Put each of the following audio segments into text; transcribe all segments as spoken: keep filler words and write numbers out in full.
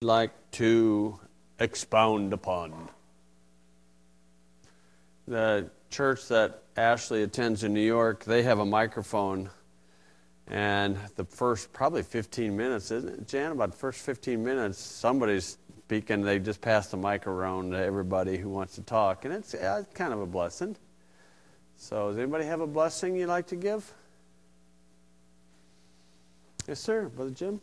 like to expound upon. The church that Ashley attends in New York, they have a microphone, and the first probably fifteen minutes, isn't it, Jan? About the first fifteen minutes, somebody's speaking. They just pass the mic around to everybody who wants to talk, and it's, yeah, it's kind of a blessing. So does anybody have a blessing you'd like to give? Yes, sir. Brother Jim?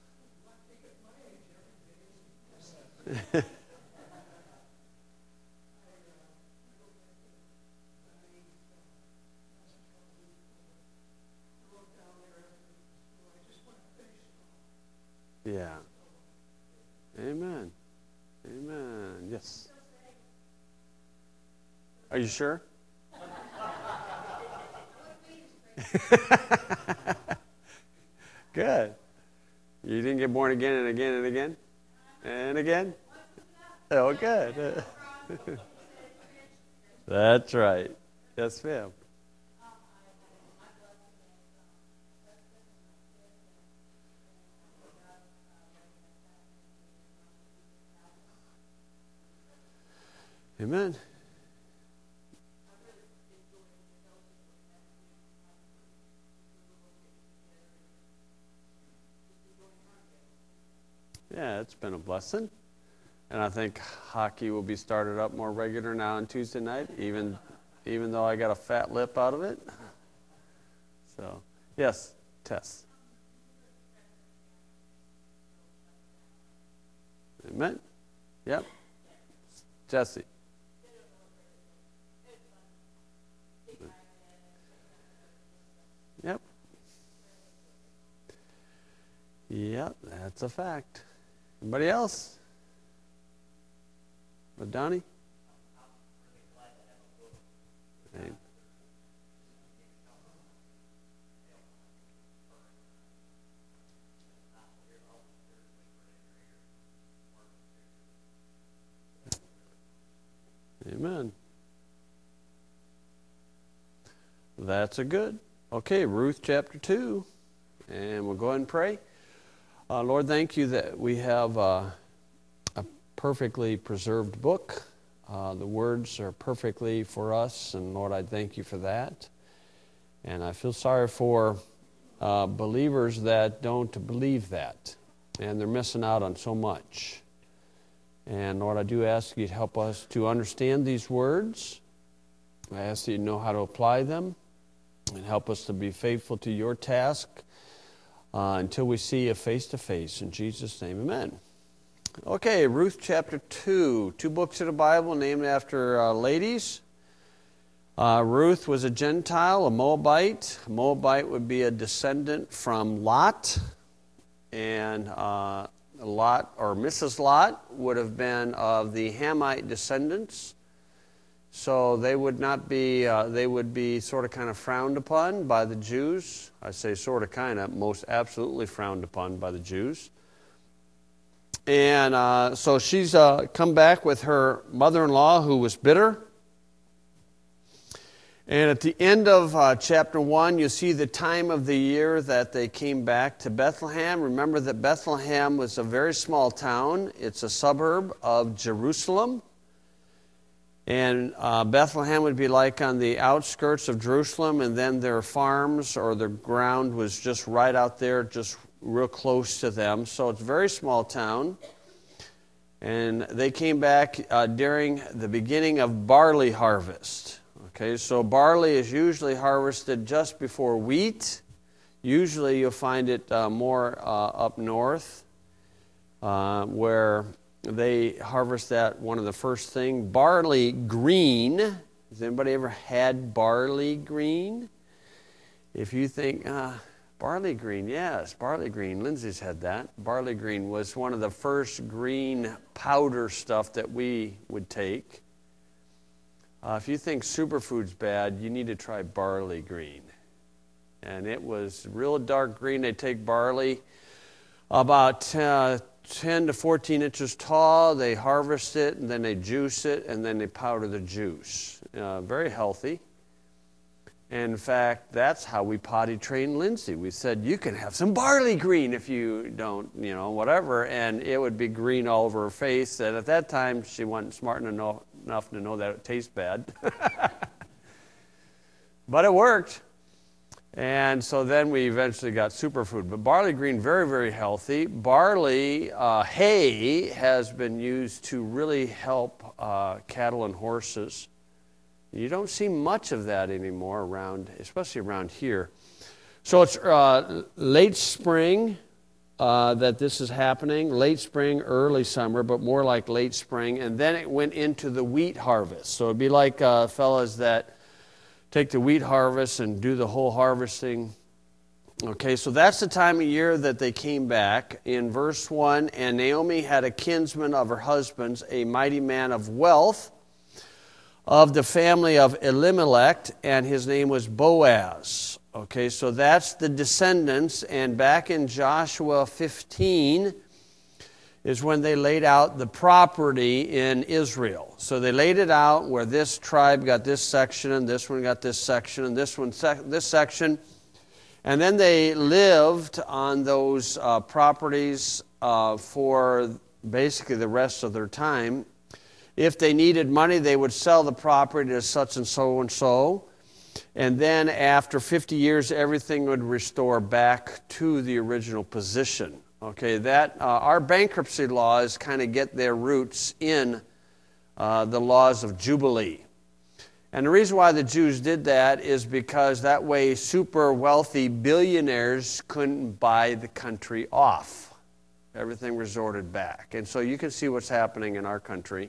Yeah. Amen. Amen. Yes. Are you sure? Good. You didn't get born again and again and again? And again? Oh, good. That's right. Yes, ma'am. Amen. Yeah, it's been a blessing. And I think hockey will be started up more regular now on Tuesday night, even even though I got a fat lip out of it. So, yes, Tess. Amen. Yep. Jesse. Yep. Yep, that's a fact. Anybody else? But Donnie? Hey. Amen. That's a good. Okay, Ruth chapter two. And we'll go ahead and pray. Uh, Lord, thank you that we have uh, a perfectly preserved book. Uh, the words are perfectly for us, and Lord, I thank you for that. And I feel sorry for uh, believers that don't believe that, and they're missing out on so much. And Lord, I do ask you to help us to understand these words. I ask that you know how to apply them, and help us to be faithful to your task uh, until we see you face to face. In Jesus' name, amen. Okay, Ruth chapter two. Two books of the Bible named after uh, ladies. Uh, Ruth was a Gentile, a Moabite. A Moabite would be a descendant from Lot. And uh, Lot, or Missus Lot, would have been of the Hamite descendants. So they would not be, uh, they would be sort of kind of frowned upon by the Jews. I say sort of kind of, most absolutely frowned upon by the Jews. And uh, so she's uh, come back with her mother-in-law who was bitter. And at the end of uh, chapter one, you see the time of the year that they came back to Bethlehem. Remember that Bethlehem was a very small town. It's a suburb of Jerusalem. And uh, Bethlehem would be like on the outskirts of Jerusalem, and then their farms or their ground was just right out there, just real close to them. So it's a very small town. And they came back uh, during the beginning of barley harvest. Okay, so barley is usually harvested just before wheat. Usually you'll find it uh, more uh, up north, uh, where they harvest that one of the first thing. Barley green. Has anybody ever had barley green? If you think, uh, barley green, yes, barley green. Lindsay's had that. Barley green was one of the first green powder stuff that we would take. Uh, if you think superfood's bad, you need to try barley green. And it was real dark green. They take barley about uh, ten to fourteen inches tall. They harvest it, and then they juice it, and then they powder the juice. Uh, very healthy. And in fact, that's how we potty trained Lindsay. We said, you can have some barley green if you don't, you know, whatever. And it would be green all over her face. And at that time, she wasn't smart enough, enough to know that it tastes bad. But it worked. And so then we eventually got superfood. But barley green, very, very healthy. Barley uh, hay has been used to really help uh, cattle and horses. You don't see much of that anymore around, especially around here. So it's uh, late spring uh, that this is happening, late spring, early summer, but more like late spring. And then it went into the wheat harvest. So it'd be like uh, fellas that take the wheat harvest and do the whole harvesting. Okay, so that's the time of year that they came back. In verse one, and Naomi had a kinsman of her husband's, a mighty man of wealth, of the family of Elimelech, and his name was Boaz. Okay, so that's the descendants, and back in Joshua fifteen is when they laid out the property in Israel. So they laid it out where this tribe got this section, and this one got this section, and this one sec- this section. And then they lived on those uh, properties uh, for basically the rest of their time. If they needed money, they would sell the property to such and so and so. And then after fifty years, everything would restore back to the original position. Okay, that uh, our bankruptcy laws kind of get their roots in uh, the laws of Jubilee. And the reason why the Jews did that is because that way super wealthy billionaires couldn't buy the country off. Everything resorted back. And so you can see what's happening in our country.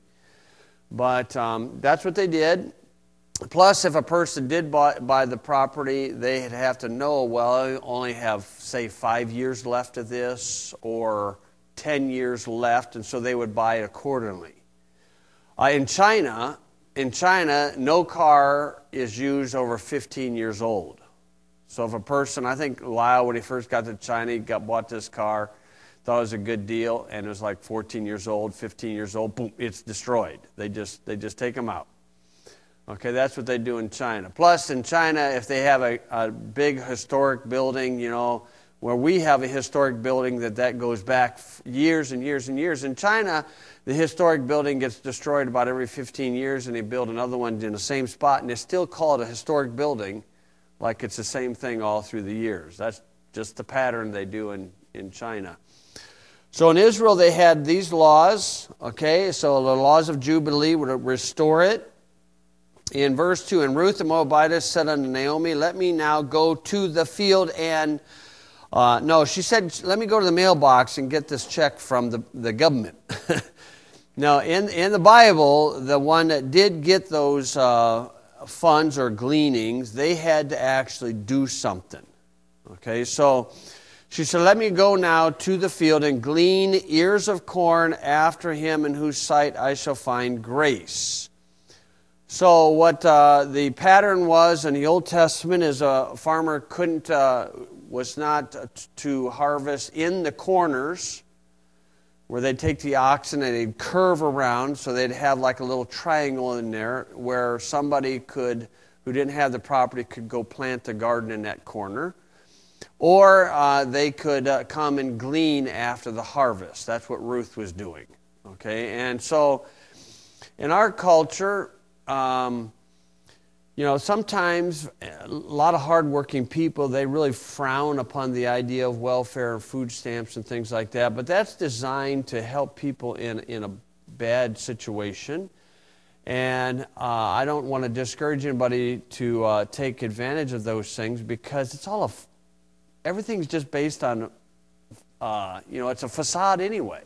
But um, that's what they did. Plus, if a person did buy, buy the property, they'd have to know, well, I only have, say, five years left of this or ten years left, and so they would buy it accordingly. Uh, in China, in China, no car is used over fifteen years old. So if a person, I think Lyle, when he first got to China, he got bought this car, thought it was a good deal, and it was like fourteen years old, fifteen years old, boom, it's destroyed. They just they just take them out. Okay, that's what they do in China. Plus, in China, if they have a, a big historic building, you know, where we have a historic building that that goes back years and years and years. In China, the historic building gets destroyed about every fifteen years, and they build another one in the same spot, and they still call it a historic building, like it's the same thing all through the years. That's just the pattern they do in, in China. So in Israel, they had these laws, okay, so the laws of Jubilee would restore it. In verse two, and Ruth the Moabitess said unto Naomi, let me now go to the field and, uh, no, she said, let me go to the mailbox and get this check from the, the government. Now, in, in the Bible, the one that did get those uh, funds or gleanings, they had to actually do something. Okay, so she said, let me go now to the field and glean ears of corn after him in whose sight I shall find grace. So what uh, the pattern was in the Old Testament is a farmer couldn't, uh, was not to harvest in the corners where they'd take the oxen and they'd curve around, so they'd have like a little triangle in there where somebody could, who didn't have the property, could go plant a garden in that corner. Or uh, they could uh, come and glean after the harvest. That's what Ruth was doing. Okay, and so in our culture, Um, you know, sometimes a lot of hardworking people, they really frown upon the idea of welfare and food stamps and things like that, but that's designed to help people in, in a bad situation. And uh, I don't want to discourage anybody to uh, take advantage of those things, because it's all a, everything's just based on, uh, you know, it's a facade anyway.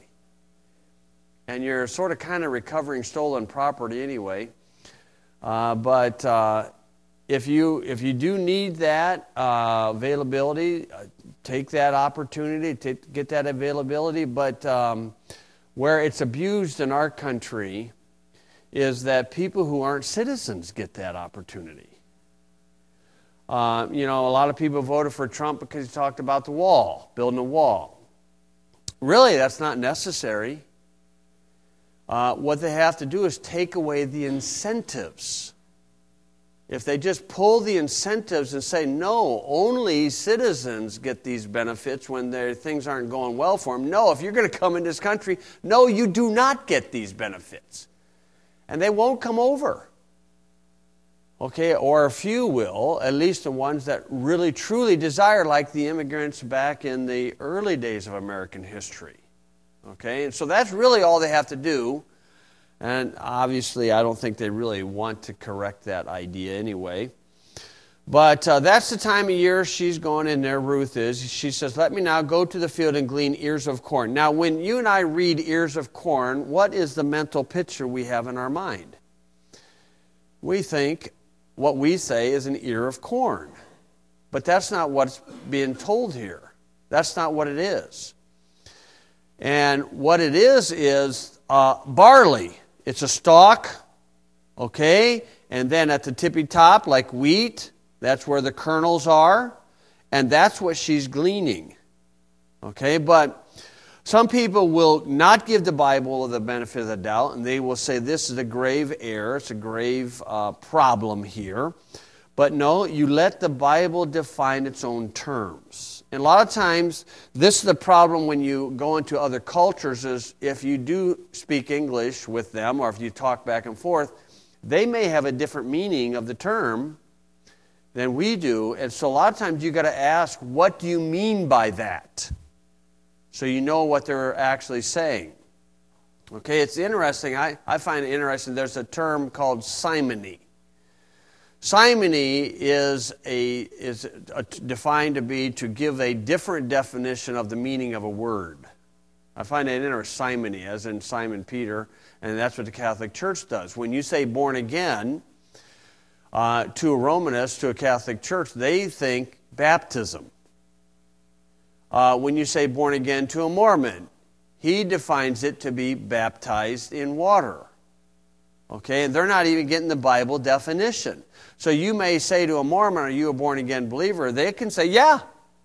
And you're sort of kind of recovering stolen property anyway. Uh, but uh, if you if you do need that uh, availability, uh, take that opportunity, to get that availability. But um, where it's abused in our country is that people who aren't citizens get that opportunity. Uh, you know, a lot of people voted for Trump because he talked about the wall, building a wall. Really, that's not necessary. Uh, what they have to do is take away the incentives if they just pull the incentives and say, no, only citizens get these benefits when their things aren't going well for them. No, if you're going to come in this country, no, you do not get these benefits. And they won't come over. Okay, or a few will, at least the ones that really truly desire, like the immigrants back in the early days of American history. Okay, and so that's really all they have to do. And obviously, I don't think they really want to correct that idea anyway. But uh, that's the time of year she's going in there, Ruth is. She says, let me now go to the field and glean ears of corn. Now, when you and I read ears of corn, what is the mental picture we have in our mind? We think what we say is an ear of corn. But that's not what's being told here. That's not what it is. And what it is is uh, barley. It's a stalk, okay? And then at the tippy top, like wheat, that's where the kernels are. And that's what she's gleaning, okay? But some people will not give the Bible the benefit of the doubt, and they will say this is a grave error, it's a grave uh, problem here. But no, you let the Bible define its own terms. And a lot of times, this is the problem when you go into other cultures, is if you do speak English with them, or if you talk back and forth, they may have a different meaning of the term than we do. And so a lot of times you got to ask, what do you mean by that? So you know what they're actually saying. Okay, it's interesting. I, I find it interesting. There's a term called simony. Simony is a is a, defined to be to give a different definition of the meaning of a word. I find it interesting, simony, as in Simon Peter, and that's what the Catholic Church does. When you say born again uh, to a Romanist, to a Catholic Church, they think baptism. Uh, when you say born again to a Mormon, he defines it to be baptized in water. Okay, and they're not even getting the Bible definition. So you may say to a Mormon, are you a born-again believer? They can say, yeah.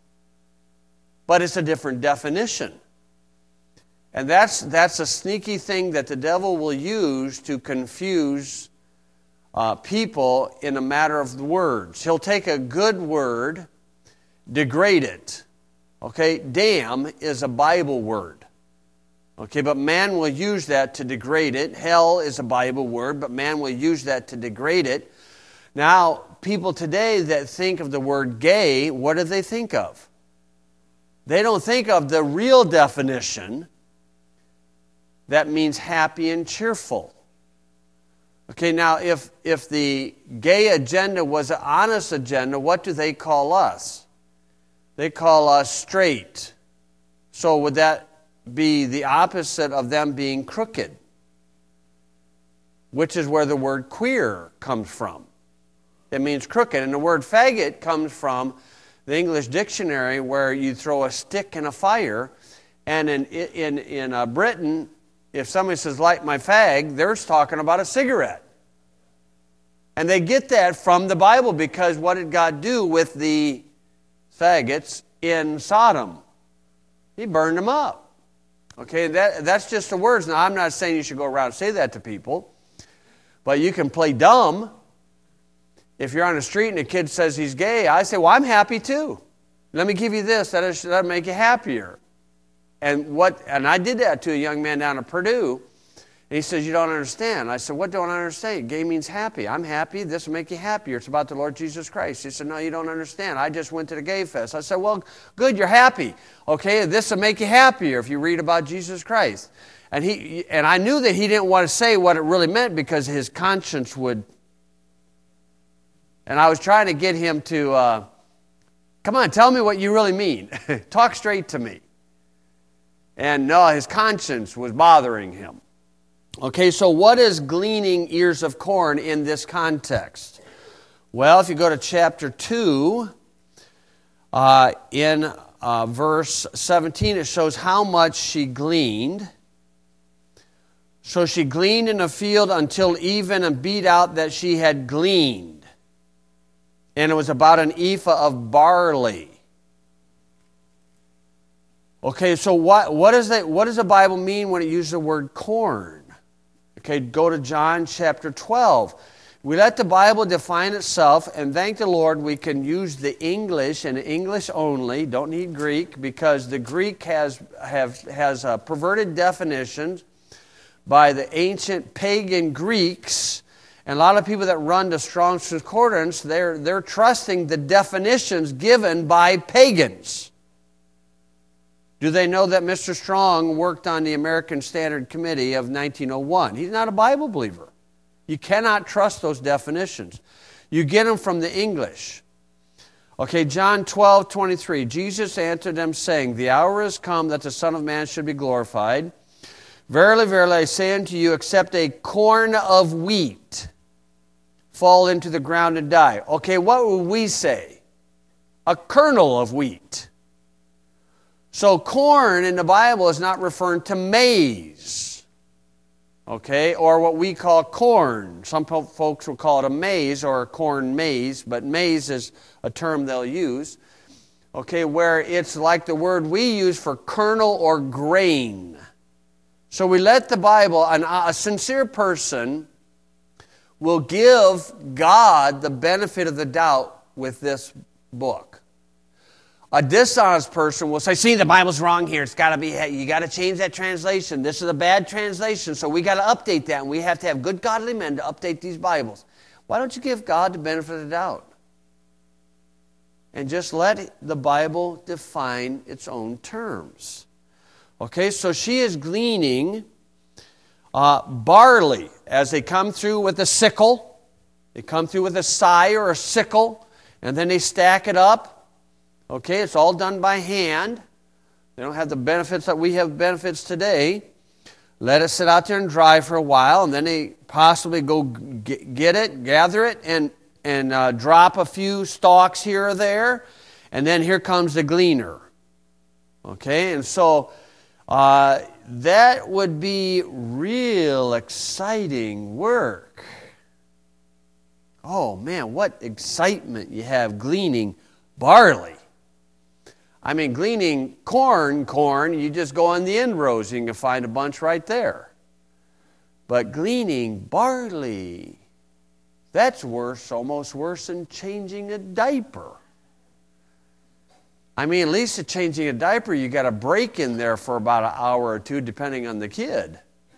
But it's a different definition. And that's, that's a sneaky thing that the devil will use to confuse uh, people in a matter of the words. He'll take a good word, degrade it. Okay, damn is a Bible word. Okay, but man will use that to degrade it. Hell is a Bible word, but man will use that to degrade it. Now, people today that think of the word gay, what do they think of? They don't think of the real definition. That means happy and cheerful. Okay, now if, if the gay agenda was an honest agenda, what do they call us? They call us straight. So would that be the opposite of them being crooked? Which is where the word queer comes from. It means crooked. And the word faggot comes from the English dictionary, where you throw a stick in a fire. And in, in, in uh, Britain, if somebody says, light my fag, they're talking about a cigarette. And they get that from the Bible, because what did God do with the faggots in Sodom? He burned them up. Okay, that, that's just the words. Now, I'm not saying you should go around and say that to people, but you can play dumb. If you're on the street and a kid says he's gay, I say, well, I'm happy too. Let me give you this. That'll, that'll make you happier. And what? And I did that to a young man down at Purdue. And he says, you don't understand. I said, what don't I understand? Gay means happy. I'm happy. This will make you happier. It's about the Lord Jesus Christ. He said, no, you don't understand. I just went to the gay fest. I said, well, good, you're happy. Okay, this will make you happier if you read about Jesus Christ. And he and I knew that he didn't want to say what it really meant, because his conscience would. And I was trying to get him to, uh, come on, tell me what you really mean. Talk straight to me. And no, his conscience was bothering him. Okay, so what is gleaning ears of corn in this context? Well, if you go to chapter two, uh, in uh, verse seventeen, it shows how much she gleaned. So she gleaned in a field until even, and beat out that she had gleaned. And it was about an ephah of barley. Okay, so what, what, is that, what does the Bible mean when it uses the word corn? Okay, go to John chapter twelve. We let the Bible define itself, and thank the Lord we can use the English and English only. Don't need Greek, because the Greek has, have, has uh, perverted definitions by the ancient pagan Greeks. And a lot of people that run to Strong's Concordance, they're, they're trusting the definitions given by pagans. Do they know that Mister Strong worked on the American Standard Committee of nineteen oh one? He's not a Bible believer. You cannot trust those definitions. You get them from the English. Okay, John twelve twenty-three. Jesus answered them, saying, the hour is come that the Son of Man should be glorified. Verily, verily, I say unto you, except a corn of wheat fall into the ground and die. Okay, what would we say? A kernel of wheat. So corn in the Bible is not referring to maize, okay, or what we call corn. Some folks will call it a maize or a corn maize, but maize is a term they'll use, okay, where it's like the word we use for kernel or grain. So we let the Bible, an, a sincere person will give God the benefit of the doubt with this book. A dishonest person will say, see, the Bible's wrong here. It's got to be, you got to change that translation. This is a bad translation, so we got to update that, and we have to have good godly men to update these Bibles. Why don't you give God the benefit of the doubt? And just let the Bible define its own terms. Okay, so she is gleaning uh, barley as they come through with a sickle. They come through with a scythe or a sickle, and then they stack it up. Okay, it's all done by hand. They don't have the benefits that we have benefits today. Let it sit out there and dry for a while, and then they possibly go get it, gather it, and, and uh, drop a few stalks here or there. And then here comes the gleaner. Okay, and so uh, that would be real exciting work. Oh man, what excitement you have gleaning barley. I mean, gleaning corn, corn, you just go on the end rows, you can find a bunch right there. But gleaning barley, that's worse, almost worse than changing a diaper. I mean, at least at changing a diaper, you got a break in there for about an hour or two, depending on the kid.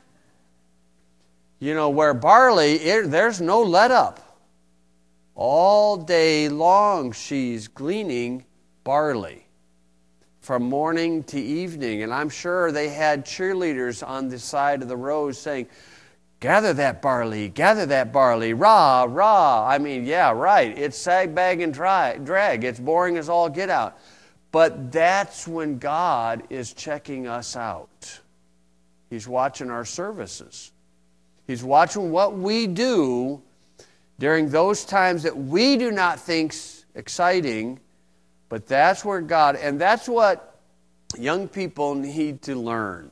You know, where barley, it, there's no let up. All day long, she's gleaning barley. From morning to evening. And I'm sure they had cheerleaders on the side of the rows saying, gather that barley, gather that barley, rah, rah. I mean, yeah, right. It's sag, bag, and dry, drag. It's boring as all get out. But that's when God is checking us out. He's watching our services. He's watching what we do during those times that we do not think exciting. But that's where God, and that's what young people need to learn.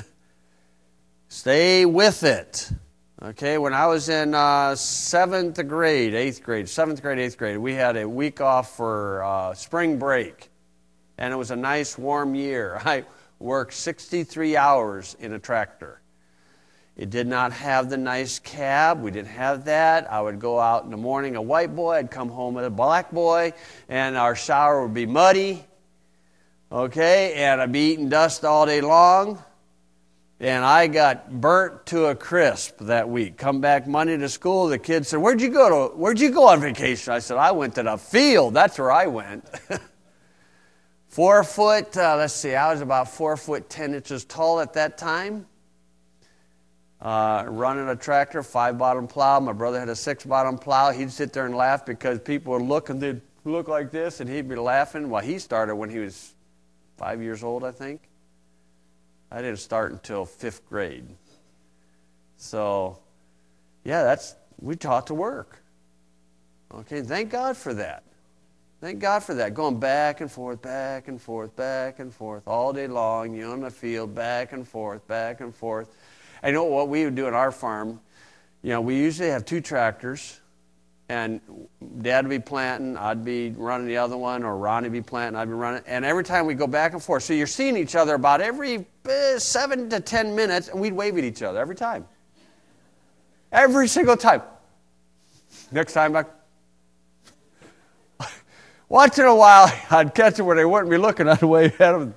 Stay with it. Okay, when I was in uh, seventh grade, eighth grade, seventh grade, eighth grade, we had a week off for uh, spring break. And it was a nice warm year. I worked sixty-three hours in a tractor. It did not have the nice cab. We didn't have that. I would go out in the morning, a white boy. I'd come home with a black boy. And our shower would be muddy. Okay? And I'd be eating dust all day long. And I got burnt to a crisp that week. Come back Monday to school. The kids said, where'd you go to, where'd you go on vacation? I said, I went to the field. That's where I went. Four foot, uh, let's see, I was about four foot ten inches tall at that time. Uh, running a tractor, five-bottom plow. My brother had a six-bottom plow. He'd sit there and laugh because people would look and they'd look like this, and he'd be laughing. Well, he started when he was five years old, I think. I didn't start until fifth grade. So, yeah, that's we taught to work. Okay, thank God for that. Thank God for that. Going back and forth, back and forth, back and forth, all day long. You're on the field, back and forth, back and forth. I know what we would do on our farm. You know, we usually have two tractors, and Dad would be planting, I'd be running the other one, or Ronnie would be planting, I'd be running. And every time we go back and forth, so you're seeing each other about every eh, seven to ten minutes, and we'd wave at each other every time. Every single time. Next time I... Once in a while, I'd catch them where they wouldn't be looking. I'd wave at them.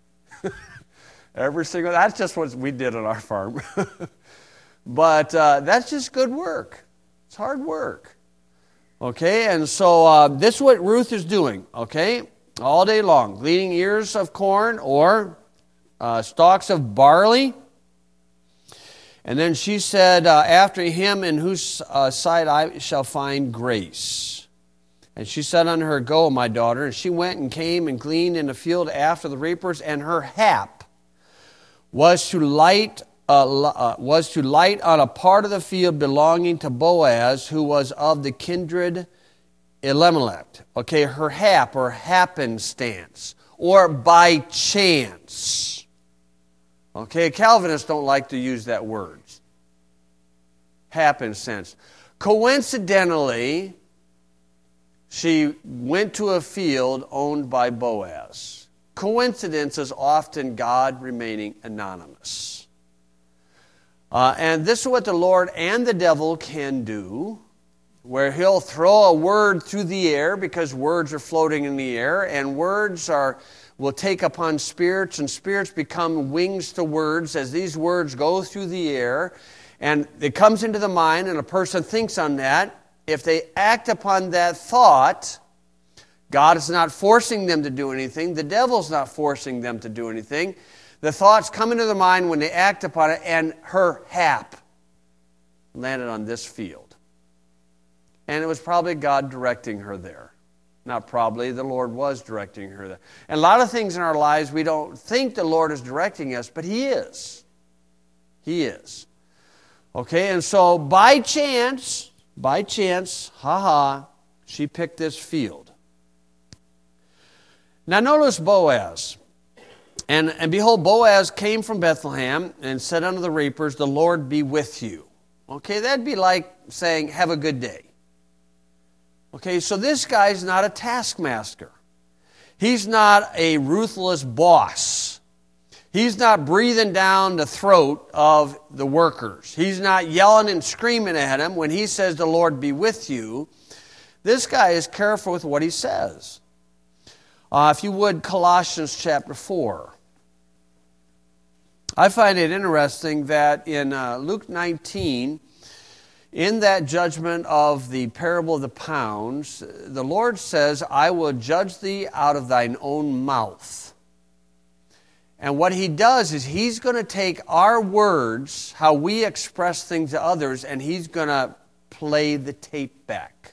Every single... That's just what we did on our farm. But uh, that's just good work. It's hard work. Okay, and so uh, this is what Ruth is doing, okay, all day long, gleaning ears of corn or uh, stalks of barley. And then she said, uh, after him in whose uh, sight I shall find grace. And she said unto her, go, my daughter. And she went and came and gleaned in the field after the reapers, and her hap was to light Uh, uh, was to light on a part of the field belonging to Boaz, who was of the kindred Elimelech. Okay, her hap or happenstance, or by chance. Okay, Calvinists don't like to use that word. Happenstance. Coincidentally, she went to a field owned by Boaz. Coincidence is often God remaining anonymous. Uh, and this is what the Lord and the devil can do, where he'll throw a word through the air, because words are floating in the air, and words are will take upon spirits, and spirits become wings to words as these words go through the air, and it comes into the mind, and a person thinks on that. If they act upon that thought, God is not forcing them to do anything. The devil's not forcing them to do anything. The thoughts come into the mind when they act upon it, and her hap landed on this field. And it was probably God directing her there. Not probably, the Lord was directing her there. And a lot of things in our lives, we don't think the Lord is directing us, but He is. He is. Okay, and so by chance, by chance, ha-ha, she picked this field. Now notice Boaz. And, and behold, Boaz came from Bethlehem and said unto the reapers, the Lord be with you. Okay, that'd be like saying, have a good day. Okay, so this guy's not a taskmaster. He's not a ruthless boss. He's not breathing down the throat of the workers. He's not yelling and screaming at him when he says, the Lord be with you. This guy is careful with what he says. Uh, if you would, Colossians chapter four. I find it interesting that in uh, Luke nineteen, in that judgment of the parable of the pounds, the Lord says, I will judge thee out of thine own mouth. And what He does is He's going to take our words, how we express things to others, and He's going to play the tape back.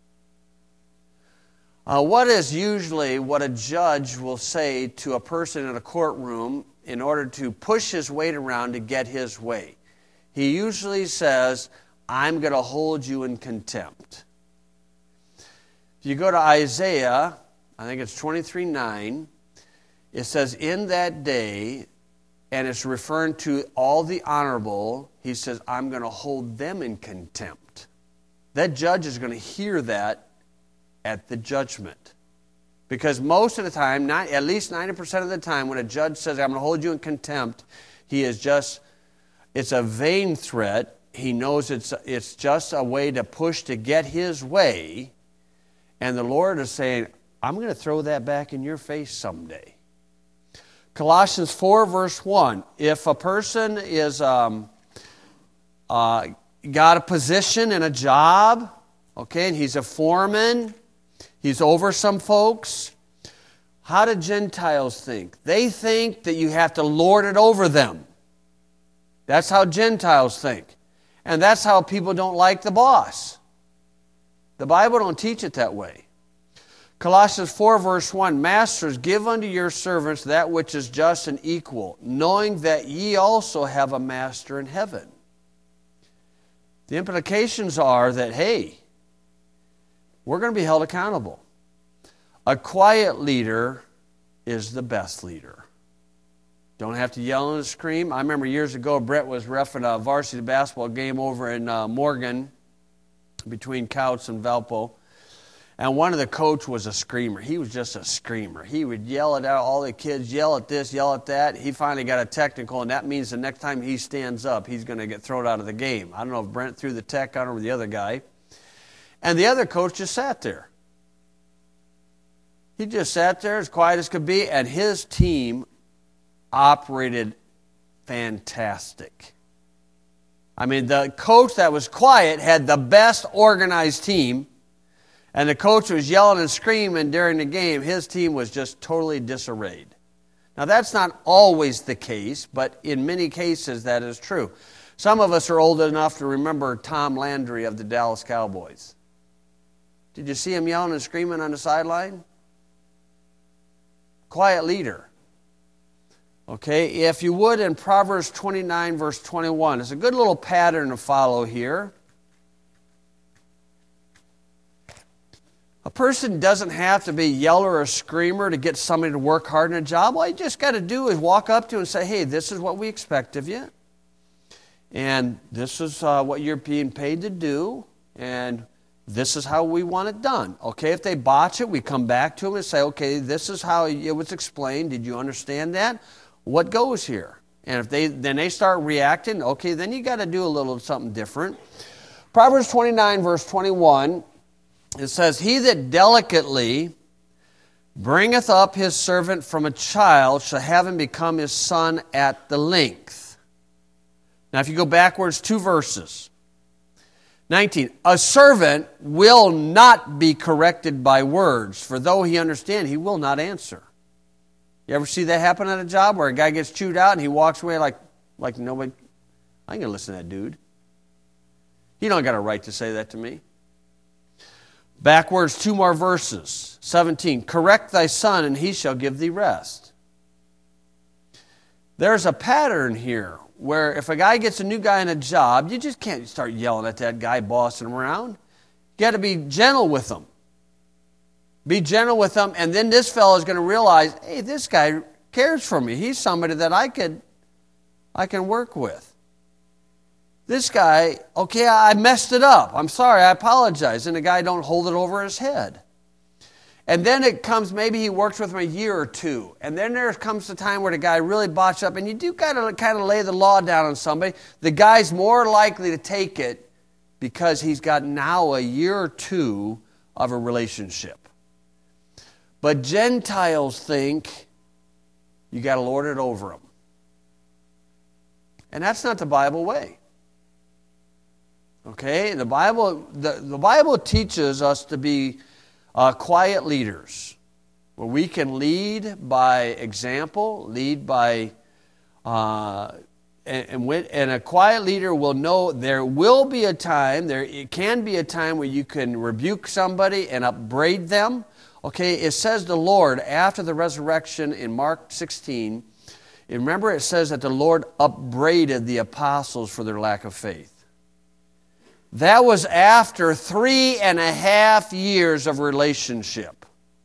Uh, what is usually what a judge will say to a person in a courtroom in order to push his weight around to get his way? He usually says, I'm going to hold you in contempt. If you go to Isaiah, I think it's twenty-three nine, it says, in that day, and it's referring to all the honorable, He says, I'm going to hold them in contempt. That judge is going to hear that at the judgment. Because most of the time, not, at least ninety percent of the time, when a judge says, I'm going to hold you in contempt, he is just, it's a vain threat. He knows it's, it's just a way to push to get his way. And the Lord is saying, I'm going to throw that back in your face someday. Colossians four, verse one. If a person is um, uh, got a position in a job, okay, and he's a foreman, he's over some folks, how do Gentiles think? They think that you have to lord it over them. That's how Gentiles think. And that's how people don't like the boss. The Bible don't teach it that way. Colossians four, verse one, Masters, give unto your servants that which is just and equal, knowing that ye also have a master in heaven. The implications are that, hey, we're going to be held accountable. A quiet leader is the best leader. Don't have to yell and scream. I remember years ago, Brett was reffing a varsity basketball game over in uh, Morgan between Couts and Valpo. And one of the coach was a screamer. He was just a screamer. He would yell at all the kids, yell at this, yell at that. He finally got a technical, and that means the next time he stands up, he's going to get thrown out of the game. I don't know if Brent threw the tech on or the other guy. And the other coach just sat there. He just sat there as quiet as could be, and his team operated fantastic. I mean, the coach that was quiet had the best organized team, and the coach was yelling and screaming during the game. His team was just totally disarrayed. Now, that's not always the case, but in many cases that is true. Some of us are old enough to remember Tom Landry of the Dallas Cowboys. Did you see him yelling and screaming on the sideline? Quiet leader. Okay, if you would, in Proverbs twenty-nine, verse twenty-one, it's a good little pattern to follow here. A person doesn't have to be a yeller or a screamer to get somebody to work hard in a job. All you just got to do is walk up to and say, hey, this is what we expect of you. And this is uh, what you're being paid to do. And this is how we want it done. Okay, if they botch it, we come back to them and say, okay, this is how it was explained. Did you understand that? What goes here? And if they then they start reacting, okay, then you got to do a little something different. Proverbs twenty-nine, verse twenty-one, it says, he that delicately bringeth up his servant from a child shall have him become his son at the length. Now, if you go backwards two verses, nineteen, a servant will not be corrected by words, for though he understand, he will not answer. You ever see that happen at a job where a guy gets chewed out and he walks away like, like nobody, I ain't going to listen to that dude. He don't got a right to say that to me. Backwards two more verses, seventeen, correct thy son and he shall give thee rest. There's a pattern here where if a guy gets a new guy in a job, you just can't start yelling at that guy, bossing him around. You got to be gentle with him. Be gentle with him, and then this fellow is going to realize, hey, this guy cares for me. He's somebody that I could, I can work with. This guy, okay, I messed it up. I'm sorry, I apologize. And the guy don't hold it over his head. And then it comes, maybe he works with him a year or two. And then there comes the time where the guy really botched up. And you do got to kind of lay the law down on somebody. The guy's more likely to take it because he's got now a year or two of a relationship. But Gentiles think you got to lord it over them. And that's not the Bible way. Okay? The Bible, the, the Bible teaches us to be Uh, quiet leaders, where we can lead by example, lead by, uh, and, and, when, and a quiet leader will know there will be a time, there it can be a time where you can rebuke somebody and upbraid them. Okay, it says the Lord, after the resurrection in Mark sixteen, remember it says that the Lord upbraided the apostles for their lack of faith. That was after three and a half years of relationship.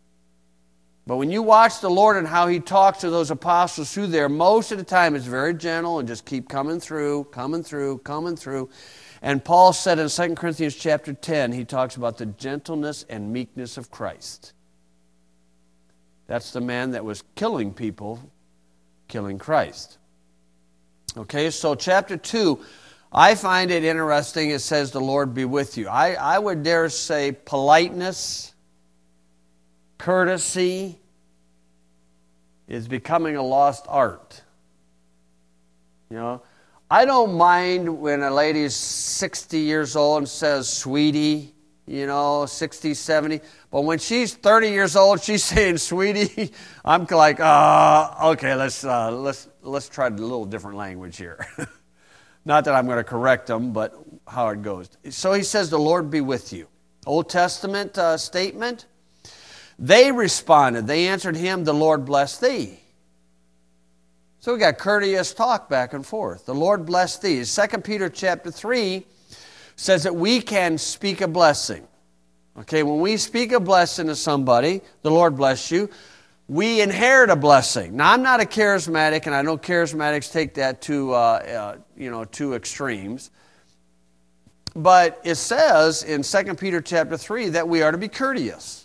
But when you watch the Lord and how He talks to those apostles through there, most of the time it's very gentle and just keep coming through, coming through, coming through. And Paul said in Second Corinthians chapter ten, he talks about the gentleness and meekness of Christ. That's the man that was killing people, killing Christ. Okay, so chapter two, I find it interesting. It says, the Lord be with you. I, I would dare say politeness, courtesy is becoming a lost art. You know, I don't mind when a lady's sixty years old and says, sweetie, you know, sixty, seventy. But when she's thirty years old, she's saying, sweetie, I'm like, uh, okay, let's, uh, let's, let's try a little different language here. Not that I'm going to correct them, but how it goes. So he says, the Lord be with you. Old Testament uh, statement. They responded. They answered him, the Lord bless thee. So we got courteous talk back and forth. The Lord bless thee. Second Peter chapter three says that we can speak a blessing. Okay, when we speak a blessing to somebody, the Lord bless you, we inherit a blessing. Now, I'm not a charismatic, and I know charismatics take that to, uh, uh, you know, to extremes. But it says in Second Peter chapter three that we are to be courteous.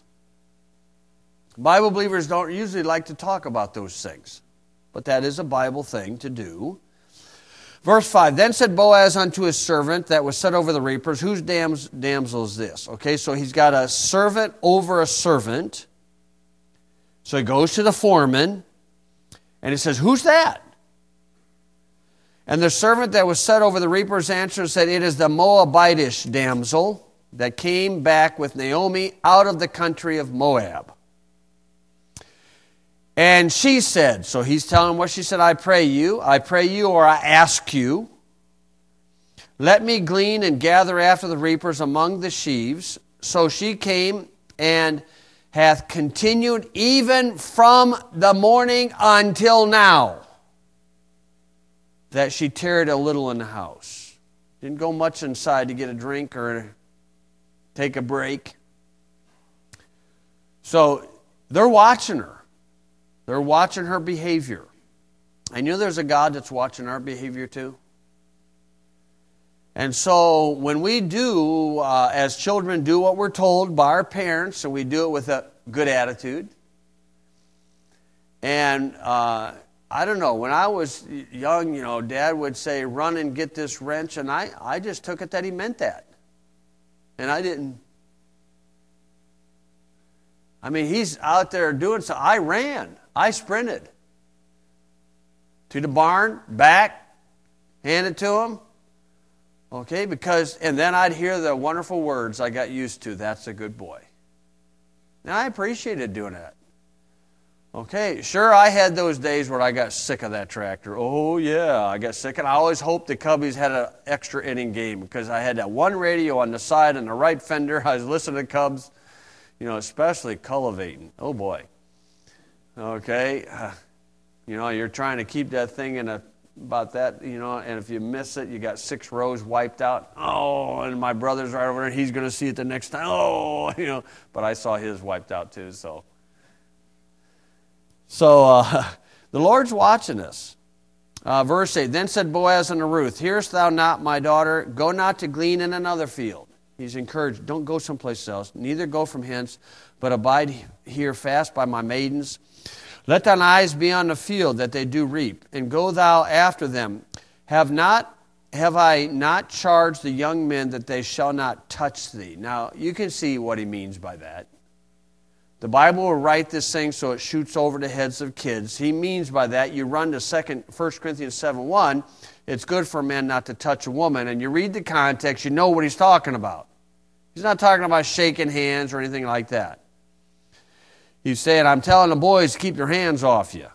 Bible believers don't usually like to talk about those things, but that is a Bible thing to do. Verse five, then said Boaz unto his servant that was set over the reapers, whose dams, damsel is this? Okay, so he's got a servant over a servant. So he goes to the foreman, and he says, who's that? And the servant that was set over the reapers answered and said, it is the Moabitish damsel that came back with Naomi out of the country of Moab. And she said, so he's telling what she said, I pray you, I pray you, or I ask you, let me glean and gather after the reapers among the sheaves. So she came and hath continued even from the morning until now, that she tarried a little in the house. Didn't go much inside to get a drink or take a break. So they're watching her. They're watching her behavior. And you know there's a God that's watching our behavior too? And so when we do, uh, as children, do what we're told by our parents, and we do it with a good attitude. And uh, I don't know, when I was young, you know, Dad would say, run and get this wrench, and I, I just took it that he meant that. And I didn't. I mean, he's out there doing so. I ran. I sprinted to the barn, back, hand it to him. Okay, because, and then I'd hear the wonderful words I got used to. That's a good boy. And I appreciated doing that. Okay, sure, I had those days where I got sick of that tractor. Oh, yeah, I got sick. And I always hoped the Cubbies had an extra inning game because I had that one radio on the side and the right fender. I was listening to Cubs, you know, especially cultivating. Oh, boy. Okay, uh, you know, you're trying to keep that thing in a, about that, you know, and if you miss it, you got six rows wiped out. Oh, and my brother's right over there, he's going to see it the next time. Oh, you know, but I saw his wiped out too, so. So, uh, the Lord's watching us. Uh, verse eight, then said Boaz unto Ruth, hearest thou not, my daughter, go not to glean in another field. He's encouraged, don't go someplace else, neither go from hence, but abide here fast by my maidens. Let thine eyes be on the field that they do reap, and go thou after them. Have not, have I not charged the young men that they shall not touch thee? Now, you can see what he means by that. The Bible will write this thing so it shoots over the heads of kids. He means by that, you run to second, First Corinthians seven one, it's good for a man not to touch a woman, and you read the context, you know what he's talking about. He's not talking about shaking hands or anything like that. He's saying, I'm telling the boys to keep their hands off you.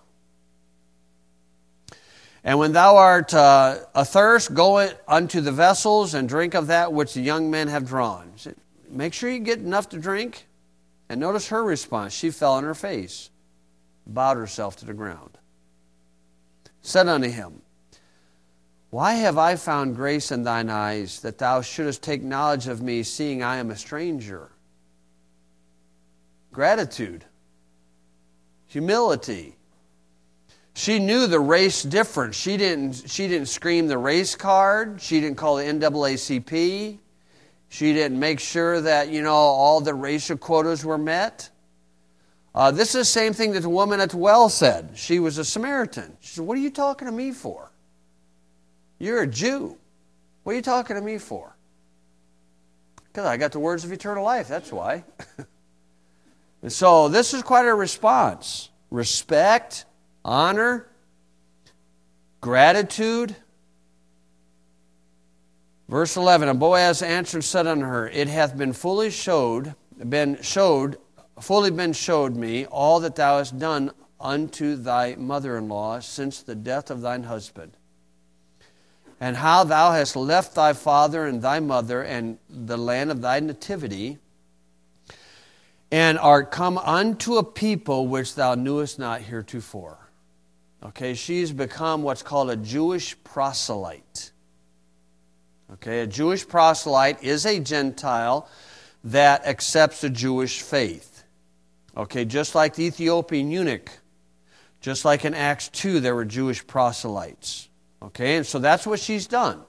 And when thou art uh, athirst, go unto the vessels and drink of that which the young men have drawn. Said, make sure you get enough to drink. And notice her response. She fell on her face, bowed herself to the ground. Said unto him, why have I found grace in thine eyes, that thou shouldest take knowledge of me, seeing I am a stranger? Gratitude. Humility. She knew the race difference. She didn't, she didn't scream the race card. She didn't call the N double A C P. She didn't make sure that, you know, all the racial quotas were met. Uh, this is the same thing that the woman at the well said. She was a Samaritan. She said, what are you talking to me for? You're a Jew. What are you talking to me for? Because I got the words of eternal life, that's why. And so this is quite a response. Respect, honor, gratitude. Verse eleven, and Boaz answered and said unto her, it hath been fully showed, been showed, fully been showed me all that thou hast done unto thy mother-in-law since the death of thine husband, and how thou hast left thy father and thy mother and the land of thy nativity, and art come unto a people which thou knewest not heretofore. Okay, she's become what's called a Jewish proselyte. Okay, a Jewish proselyte is a Gentile that accepts the Jewish faith. Okay, just like the Ethiopian eunuch, just like in Acts two, there were Jewish proselytes. Okay, and so that's what she's done.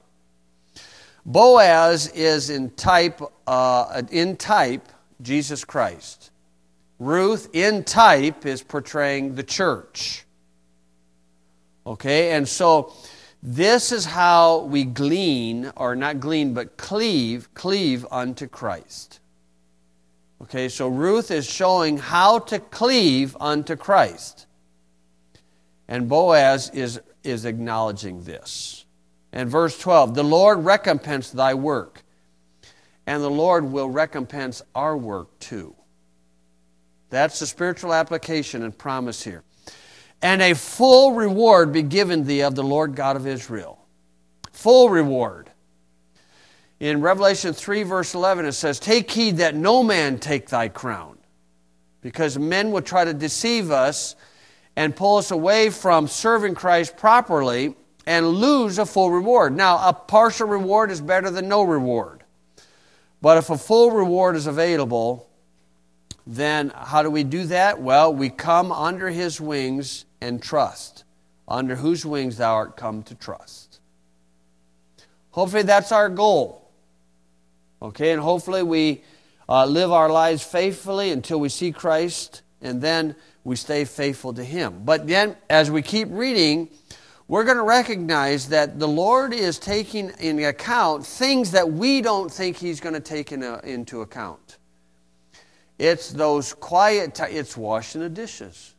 Boaz is in type, uh, in type, Jesus Christ. Ruth, in type, is portraying the church. Okay, and so This is how we glean, or not glean, but cleave, cleave unto Christ. Okay, so Ruth is showing how to cleave unto Christ. And Boaz is, is acknowledging this. And verse twelve, the Lord recompense thy work, and the Lord will recompense our work too. That's the spiritual application and promise here. And a full reward be given thee of the Lord God of Israel. Full reward. In Revelation three, verse eleven, it says, take heed that no man take thy crown, because men will try to deceive us and pull us away from serving Christ properly and lose a full reward. Now, a partial reward is better than no reward. But if a full reward is available, then how do we do that? Well, we come under His wings and trust. Under whose wings thou art come to trust. Hopefully that's our goal. Okay, and hopefully we uh, live our lives faithfully until we see Christ, and then we stay faithful to Him. But then, as we keep reading, we're going to recognize that the Lord is taking into account things that we don't think He's going to take in a, into account. It's those quiet times. It's washing the dishes.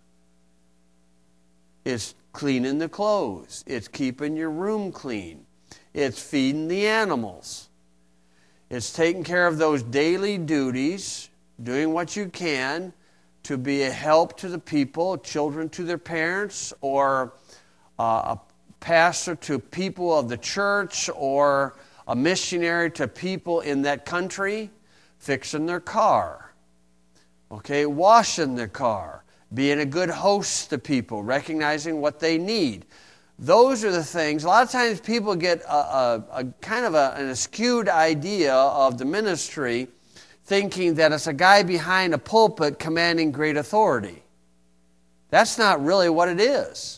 It's cleaning the clothes. It's keeping your room clean. It's feeding the animals. It's taking care of those daily duties, doing what you can to be a help to the people, children to their parents, or uh, a pastor to people of the church, or a missionary to people in that country, fixing their car, okay, washing their car, being a good host to people, recognizing what they need. Those are the things. A lot of times people get a, a, a kind of a, an askewed idea of the ministry, thinking that it's a guy behind a pulpit commanding great authority. That's not really what it is.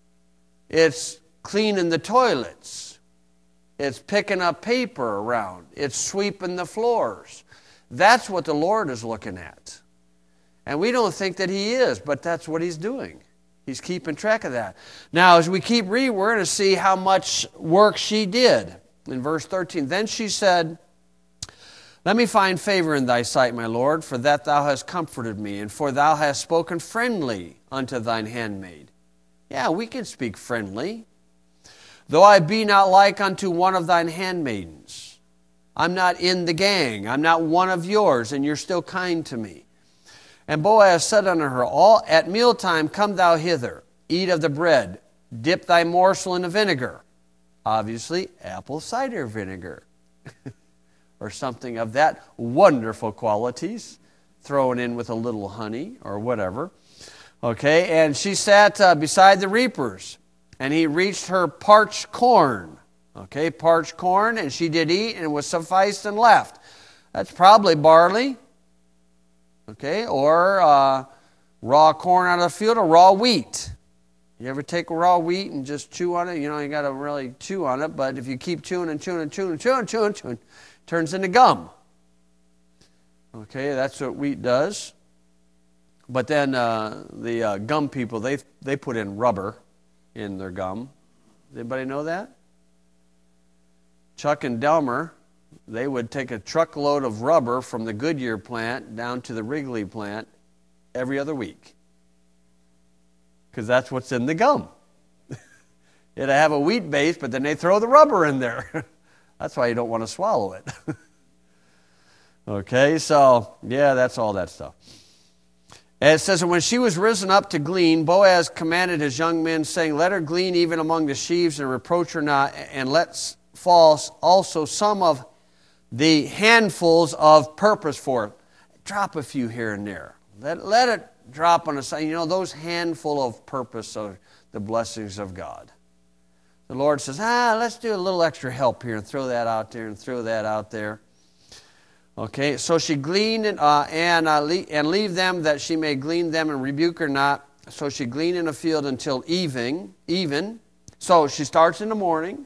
It's cleaning the toilets. It's picking up paper around. It's sweeping the floors. That's what the Lord is looking at. And we don't think that He is, but that's what He's doing. He's keeping track of that. Now, as we keep reading, we're going to see how much work she did. In verse thirteen, then she said, let me find favor in thy sight, my Lord, for that thou hast comforted me, and for thou hast spoken friendly unto thine handmaid. Yeah, we can speak friendly. Though I be not like unto one of thine handmaidens. I'm not in the gang. I'm not one of yours, and you're still kind to me. And Boaz said unto her, all at mealtime come thou hither, eat of the bread, dip thy morsel in the vinegar. Obviously, apple cider vinegar. Or something of that wonderful qualities, thrown in with a little honey or whatever. Okay, and she sat uh, beside the reapers, and he reached her parched corn. Okay, parched corn, and she did eat, and was sufficed and left. That's probably barley. Okay, or uh, raw corn out of the field, or raw wheat. You ever take raw wheat and just chew on it? You know, you got to really chew on it, but if you keep chewing and chewing and chewing and chewing and chewing, chewing, turns into gum. Okay, that's what wheat does. But then uh, the uh, gum people, they they put in rubber in their gum. Does anybody know that? Chuck and Delmer, they would take a truckload of rubber from the Goodyear plant down to the Wrigley plant every other week. Because that's what's in the gum. It'd have a wheat base, but then they throw the rubber in there. That's why you don't want to swallow it. Okay, so, yeah, that's all that stuff. And it says, and when she was risen up to glean, Boaz commanded his young men, saying, let her glean even among the sheaves, and reproach her not, and let fall also some of the handfuls of purpose for it. Drop a few here and there. Let, let it drop on a side. You know, those handful of purpose are the blessings of God. The Lord says, ah, let's do a little extra help here and throw that out there and throw that out there. Okay, so she gleaned uh, and, uh, le- and leave them that she may glean them and rebuke her not. So she gleaned in the field until evening. Even. So she starts in the morning,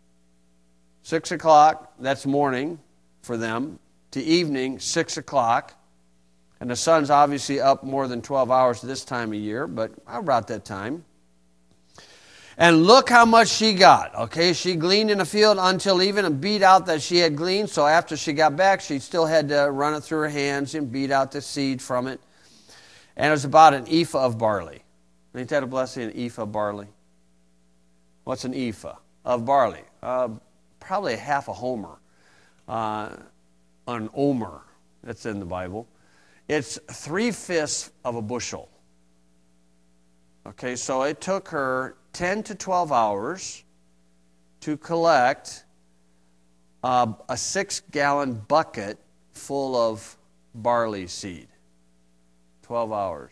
six o'clock, that's morning for them, to evening, six o'clock. And the sun's obviously up more than twelve hours this time of year, but about that time. And look how much she got. Okay, she gleaned in the field until even and beat out that she had gleaned. So after she got back, she still had to run it through her hands and beat out the seed from it. And it was about an ephah of barley. Ain't that a blessing, an ephah of barley? What's an ephah of barley? Uh, probably half a homer. Uh, an omer, that's in the Bible. It's three-fifths of a bushel. Okay, so it took her ten to twelve hours to collect uh, a six-gallon bucket full of barley seed. twelve hours.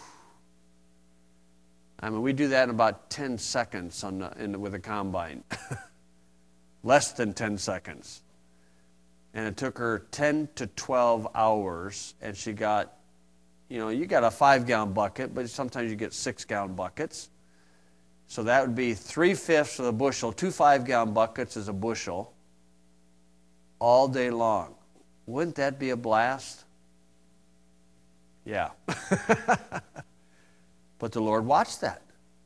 I mean, we do that in about ten seconds on the, in the, with a combine. Less than ten seconds. And it took her ten to twelve hours, and she got, you know, you got a five-gallon bucket, but sometimes you get six-gallon buckets. So that would be three-fifths of a bushel. Two five-gallon buckets is a bushel all day long. Wouldn't that be a blast? Yeah. But the Lord watched that.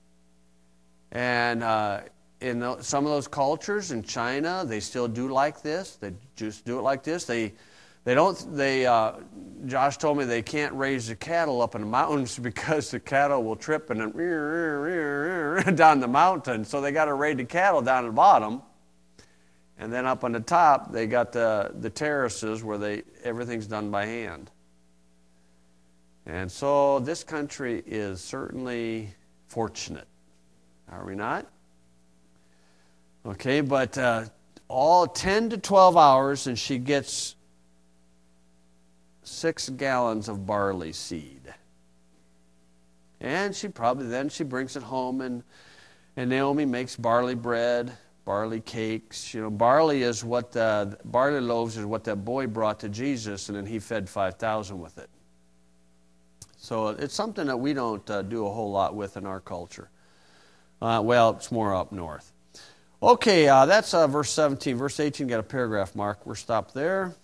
And uh, in the, some of those cultures in China, they still do like this. They just do it like this. They They don't, they, uh, Josh told me they can't raise the cattle up in the mountains because the cattle will trip and then down the mountain. So they got to raise the cattle down at the bottom. And then up on the top, they got the, the terraces where they everything's done by hand. And so this country is certainly fortunate. Are we not? Okay, but uh, all ten to twelve hours and she gets six gallons of barley seed. And she probably then she brings it home and, and Naomi makes barley bread, barley cakes. You know, barley is what the, barley loaves is what that boy brought to Jesus, and then he fed five thousand with it. So it's something that we don't uh, do a whole lot with in our culture. Uh, well, it's more up north. Okay, uh, that's uh, verse seventeen. Verse eighteen got a paragraph mark. We're stopped there.